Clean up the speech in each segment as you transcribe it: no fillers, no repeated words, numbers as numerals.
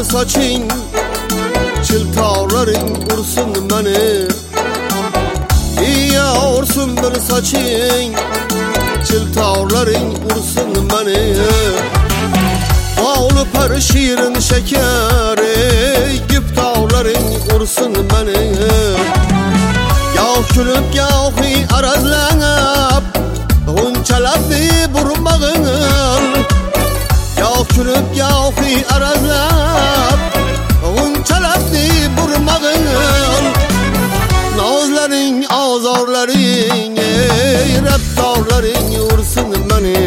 soching, chiltavlaring ursin meni. Iya ursin bir soching, chiltavlaring ursin meni. Bağlı par şirin şekeri, giftavlaring ursin meni. Yav külüp yavhi arazlanıp, Unçalabdi burmağın. Yav külüp yavhi arazlanıp, Unçalabdi burmağın. Nazların azarların, Raptavların ursin meni.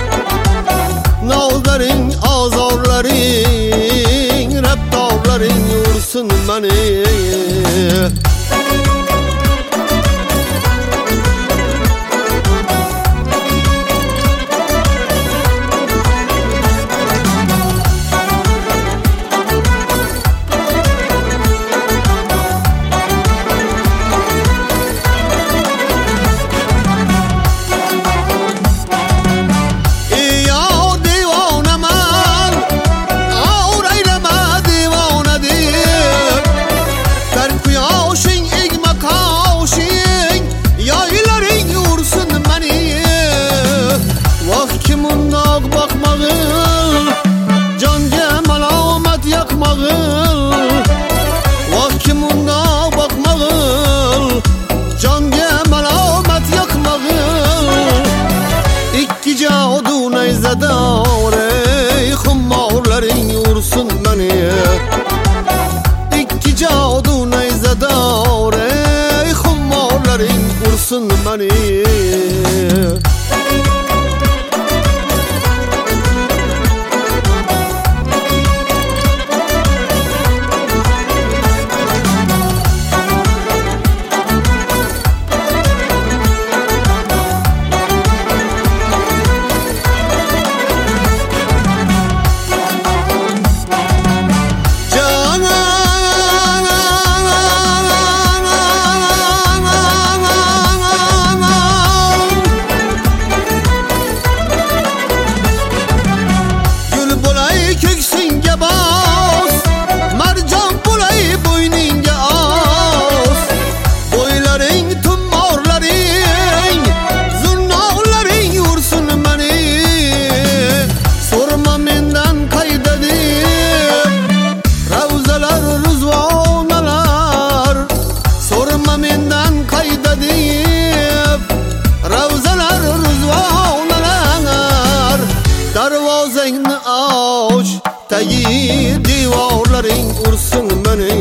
Nazların azarların, Raptavların ursin meni. Zadore khummaularing ursin meni. İki cadu neyzadore khummaularing ursin meni. Darvozangni och, tagi divorlaring ursin meni.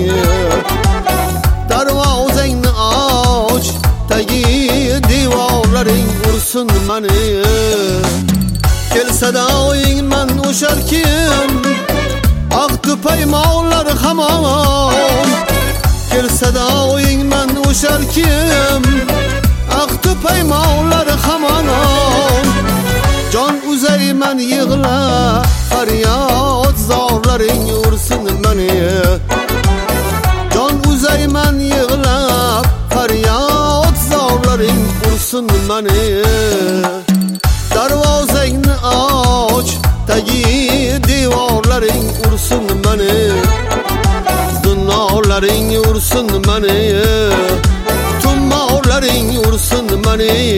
Darvozangni och, tagi divorlaring ursin meni. Kelsa doying man o'sharkim, aqdi paymonlar hamon. Kelsa doying man o'sharkim, aqdi paymonlar hamon. Can uzayman yig'la, faryod zorlaring ursin meni. Can uzayman yig'la, faryod zorlaring ursin meni. Darvozangni och, tagi divorlaring ursin meni. Dunyolaring ursin meni. Tummoqlaring ursin meni.